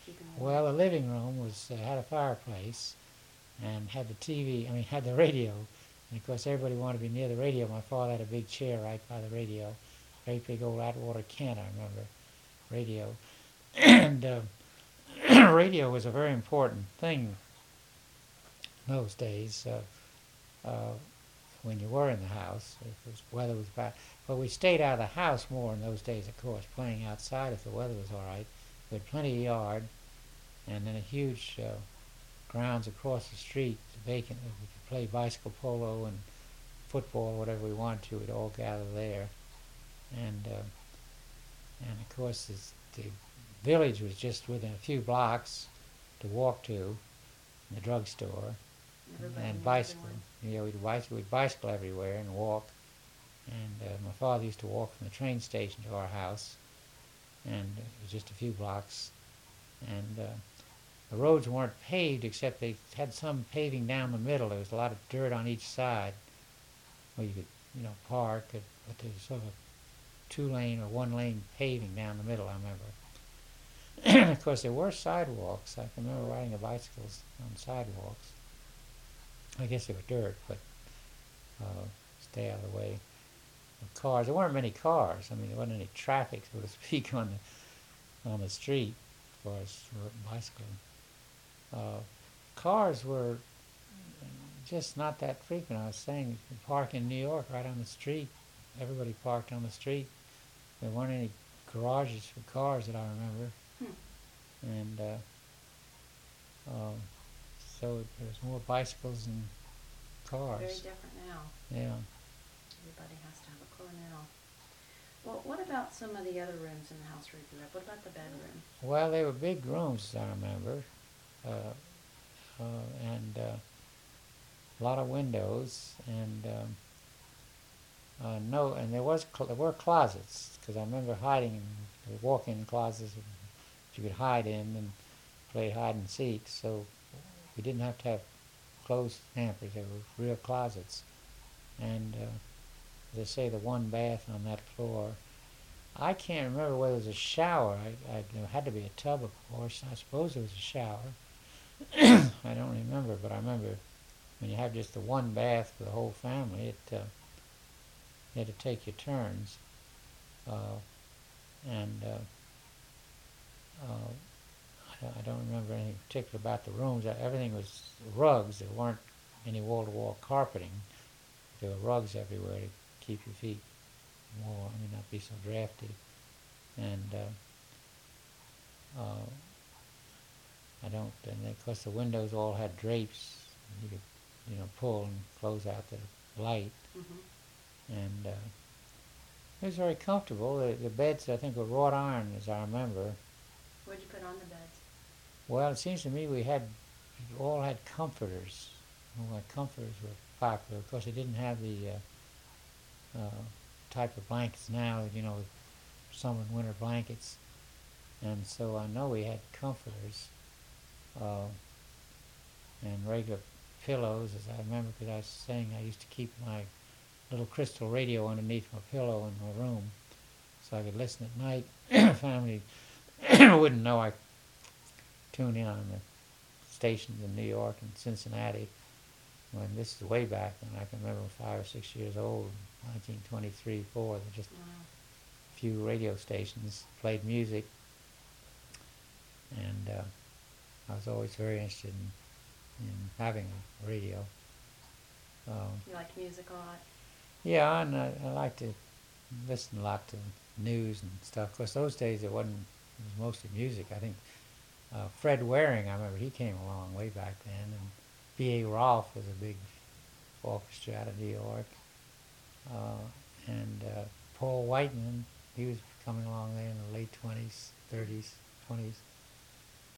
keeping warm? Well, the living room was had a fireplace and had the TV. I mean, had the radio, and of course everybody wanted to be near the radio. My father had a big chair right by the radio, great big old Atwater Kent, I remember, radio, and radio was a very important thing in those days. Uh, when you were in the house, if the weather was bad. But we stayed out of the house more in those days, of course, playing outside if the weather was all right. We had plenty of yard, and then a huge grounds across the street, vacant. We could play bicycle polo and football, whatever we wanted to. We'd all gather there, and of course the village was just within a few blocks to walk to, the drugstore, Everybody and knew bicycle. everyone. We'd bicycle everywhere and walk. And my father used to walk from the train station to our house, and it was just a few blocks. And the roads weren't paved, except they had some paving down the middle. There was a lot of dirt on each side where you could, park. But there was sort of a 2-lane or 1-lane paving down the middle, I remember. And of course, there were sidewalks. I can remember riding the bicycles on sidewalks. I guess they were dirt, but stay out of the way of cars. There weren't many cars. I mean, there wasn't any traffic, so to speak, on the street as far as bicycling. Uh, Cars were just not that frequent. I was saying, you could park in New York right on the street. Everybody parked on the street. There weren't any garages for cars that I remember. And so there was more bicycles than cars. Very different now. Yeah. Everybody has to have a car now. Well, what about some of the other rooms in the house where you grew up? What about the bedroom? Well, they were big rooms, I remember, and a lot of windows, and no, and there were closets, because I remember hiding in walk-in closets that you could hide in and play hide and seek. So we didn't have to have closed hampers; they were real closets, and as I say, the one bath on that floor. I can't remember whether it was a shower. There had to be a tub, of course. I suppose it was a shower. I don't remember, but I remember when you have just the one bath for the whole family, you had to take your turns. And I don't remember anything particular about the rooms. Everything was rugs. There weren't any wall-to-wall carpeting. There were rugs everywhere to keep your feet warm, not be so drafty. And I don't, and of course the windows all had drapes. You could, pull and close out the light. Mm-hmm. And it was very comfortable. The beds, I think, were wrought iron, as I remember. What did you put on the beds? Well, it seems to me we all had comforters. Comforters were popular. Of course, they didn't have the type of blankets now, summer and winter blankets. And so I know we had comforters and regular pillows, as I remember, because I was saying I used to keep my little crystal radio underneath my pillow in my room so I could listen at night. Family wouldn't know I tuned in on the stations in New York and Cincinnati. When this is way back, and I can remember 5 or 6 years old, 1923, 4. There were just a few radio stations played music, and I was always very interested in having a radio. You like music a lot? Yeah, and I like to listen a lot to news and stuff. Of course, those days it was mostly music. I think Fred Waring, I remember he came along way back then, and B.A. Rolfe was a big orchestra out of New York. And Paul Whiteman, he was coming along there in the late 20s, 30s, 20s.